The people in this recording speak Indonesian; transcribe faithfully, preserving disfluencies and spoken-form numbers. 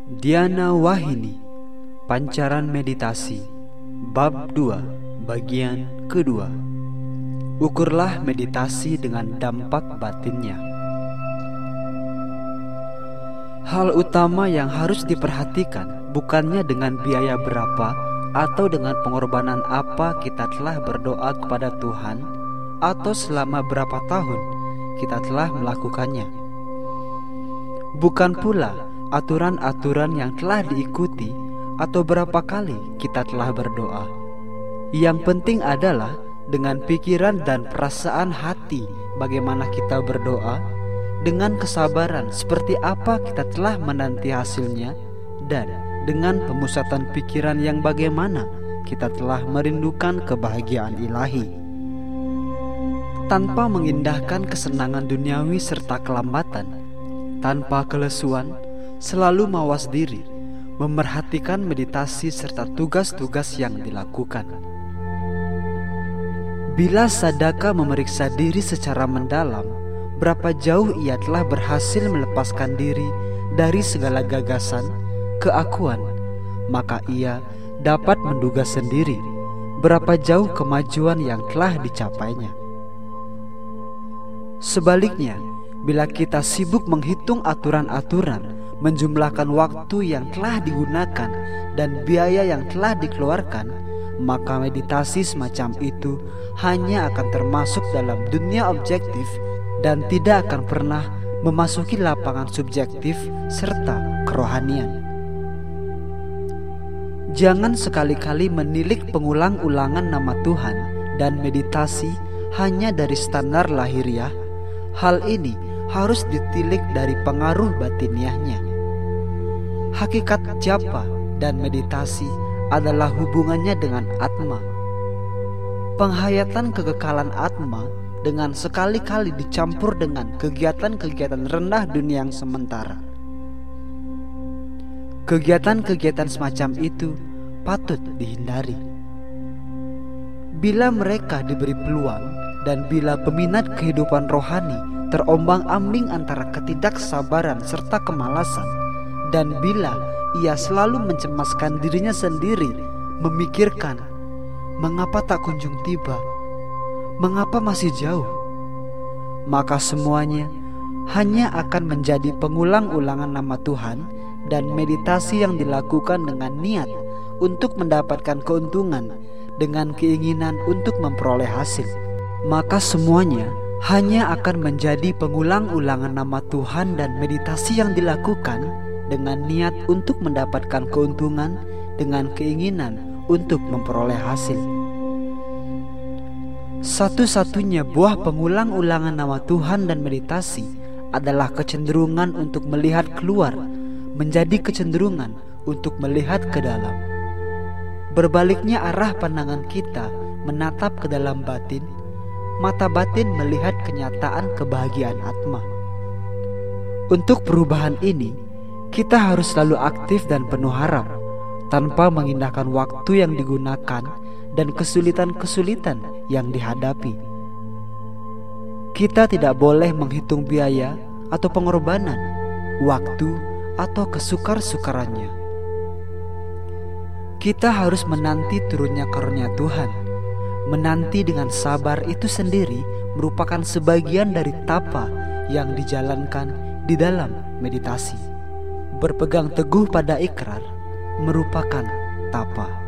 Diana Wahini, Pancaran Meditasi, Bab dua, Bagian kedua. Ukurlah meditasi dengan dampak batinnya. Hal utama yang harus diperhatikan bukannya dengan biaya berapa atau dengan pengorbanan apa kita telah berdoa kepada Tuhan, atau selama berapa tahun kita telah melakukannya. Bukan pula aturan-aturan yang telah diikuti atau berapa kali kita telah berdoa. Yang penting adalah dengan pikiran dan perasaan hati bagaimana kita berdoa, dengan kesabaran seperti apa kita telah menanti hasilnya, dan dengan pemusatan pikiran yang bagaimana kita telah merindukan kebahagiaan ilahi. Tanpa mengindahkan kesenangan duniawi serta kelambatan, tanpa kelesuan, selalu mawas diri, memerhatikan meditasi serta tugas-tugas yang dilakukan. Bila Sadaka memeriksa diri secara mendalam, berapa jauh ia telah berhasil melepaskan diri dari segala gagasan, keakuan, maka ia dapat menduga sendiri berapa jauh kemajuan yang telah dicapainya. Sebaliknya, bila kita sibuk menghitung aturan-aturan, menjumlahkan waktu yang telah digunakan dan biaya yang telah dikeluarkan, maka meditasi semacam itu hanya akan termasuk dalam dunia objektif dan tidak akan pernah memasuki lapangan subjektif serta kerohanian. Jangan sekali-kali menilik pengulang-ulangan nama Tuhan dan meditasi hanya dari standar lahiriah. Hal ini harus ditilik dari pengaruh batiniahnya. Hakikat japa dan meditasi adalah hubungannya dengan Atma. Penghayatan kekekalan Atma dengan sekali-kali dicampur dengan kegiatan-kegiatan rendah dunia yang sementara. Kegiatan-kegiatan semacam itu patut dihindari. Bila mereka diberi peluang, dan bila peminat kehidupan rohani terombang-ambing antara ketidaksabaran serta kemalasan, dan bila ia selalu mencemaskan dirinya sendiri, memikirkan mengapa tak kunjung tiba, mengapa masih jauh, maka semuanya hanya akan menjadi pengulang-ulangan nama Tuhan dan meditasi yang dilakukan dengan niat untuk mendapatkan keuntungan, dengan keinginan untuk memperoleh hasil. Maka semuanya hanya akan menjadi pengulang-ulangan nama Tuhan dan meditasi yang dilakukan dengan niat untuk mendapatkan keuntungan, dengan keinginan untuk memperoleh hasil. Satu-satunya buah pengulang-ulangan nama Tuhan dan meditasi adalah kecenderungan untuk melihat keluar, menjadi kecenderungan untuk melihat ke dalam. Berbaliknya arah pandangan kita menatap ke dalam batin, mata batin melihat kenyataan kebahagiaan Atma. Untuk perubahan ini, kita harus selalu aktif dan penuh harap, tanpa mengindahkan waktu yang digunakan dan kesulitan-kesulitan yang dihadapi. Kita tidak boleh menghitung biaya atau pengorbanan, waktu atau kesukar-sukarannya. Kita harus menanti turunnya karunia Tuhan. Menanti dengan sabar itu sendiri merupakan sebagian dari tapa yang dijalankan di dalam meditasi. Berpegang teguh pada ikrar merupakan tapa.